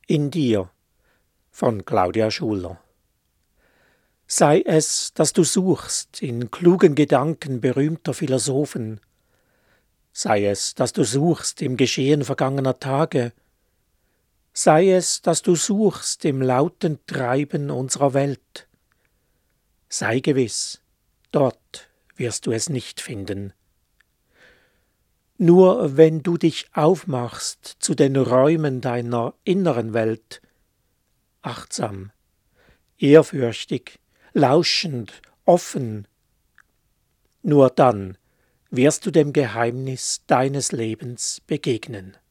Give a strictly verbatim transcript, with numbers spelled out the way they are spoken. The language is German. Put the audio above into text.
In dir von Claudia Schuler. Sei es, dass du suchst in klugen Gedanken berühmter Philosophen, sei es, dass du suchst im Geschehen vergangener Tage, sei es, dass du suchst im lauten Treiben unserer Welt, sei gewiss, dort wirst du es nicht finden. Nur wenn du dich aufmachst zu den Räumen deiner inneren Welt, achtsam, ehrfürchtig, lauschend, offen, nur dann wirst du dem Geheimnis deines Lebens begegnen.